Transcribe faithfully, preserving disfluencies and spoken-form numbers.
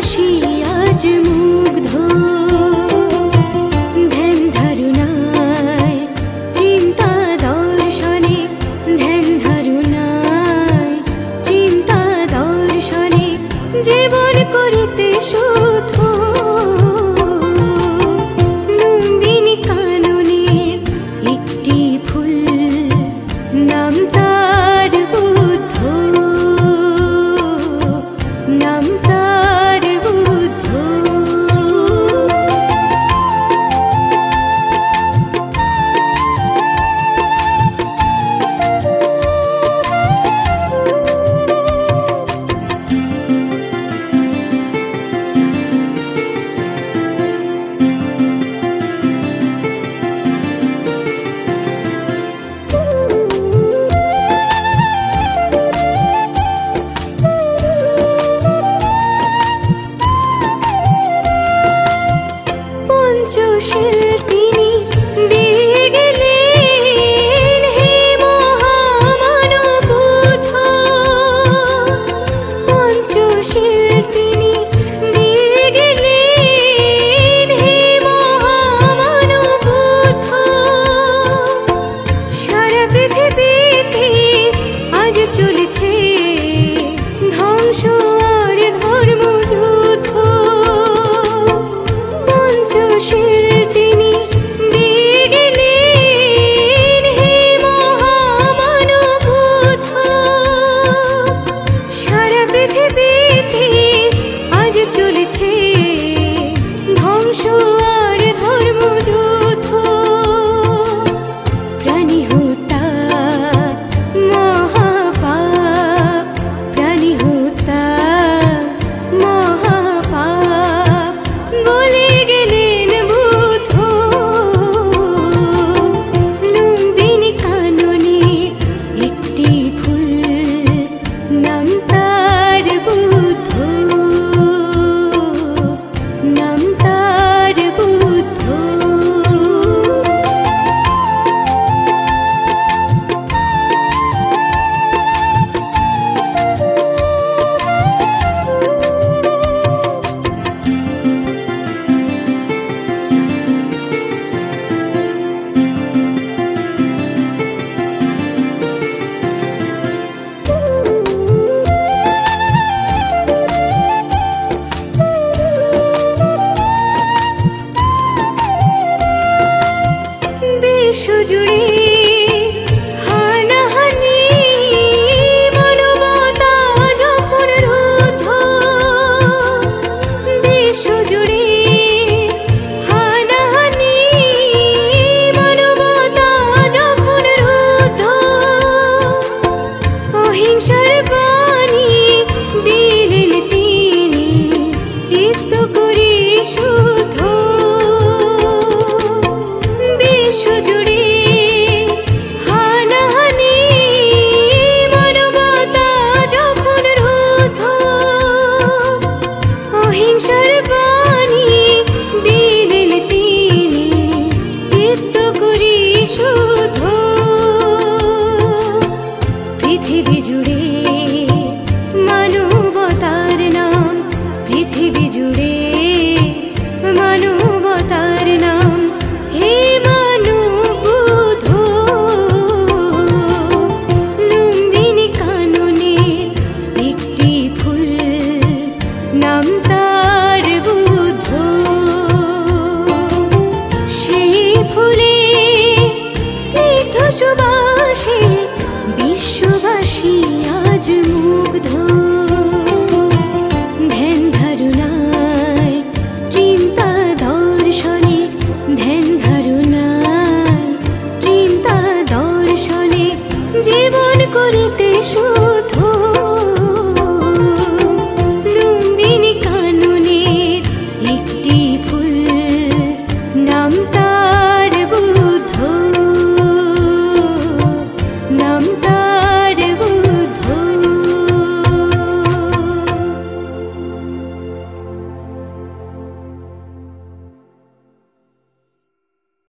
বিশ্ববাসী আজ মুগ্ধ ধ্যান ধারণায় চিন্তা দর্শনে ধ্যান ধারণায় চিন্তা দর্শনে জীবন করিতে শুদ্ধ লুম্বিনী কাননের একটি ফুল নাম তার বুদ্ধ নাম তার বুদ্ধ। পঞ্চশীল তিনি দিয়ে গেলেন হে মহামানব বুদ্ধ পঞ্চশীল তিনি দিয়ে গেলেন হে মহামানব বুদ্ধ সারা পৃথিবীতে আজ চলেছে ধ্বংস আর ধর্মযুদ্ধ পঞ্চশীল তিনি দিয়ে গেলেন হে মহামানব বুদ্ধ সারা পৃথিবীতে আজ চলেছে ধ্বংস আর ধর্মযুদ্ধ প্রাণী হত্যা মহাপাপ প্রাণী হত্যা মহাপাপ বলে গেলেন বুদ্ধ লুম্বিনী কাননের একটি ফুল নাম তার বুদ্ধ নাম তার বুদ্ধ। বিশ্বজুড়ে হানাহানি মানবতা যখন রুদ্ধ বিশ্বজুড়ে হানাহানি মানবতা যখন রুদ্ধ অহিংসার বাণী দিলেন তিনি চিত্ত করে শুদ্ধ বিশ্বজুড়ে হানাহানি মানবতা যখন রুদ্ধ অহিংসার বাণী দিলেন তিনি চিত্ত করে শুদ্ধ পৃথিবী জুড়ে মানবতার নাম পৃথিবী জুড়ে মানবতার নাম হে মানব বুদ্ধ লুম্বিনী কাননের একটি ফুল নাম তার বুদ্ধ সেই ফুলে স্নিগ্ধ সুবাসে বিশ্ববাসী আজ মুগ্ধ ধ্যান ধারণায় চিন্তা দর্শনে ধ্যান ধারণায় চিন্তা দর্শনে জীবন করিতে শুদ্ধ লুম্বিনী কাননের একটি ফুল নাম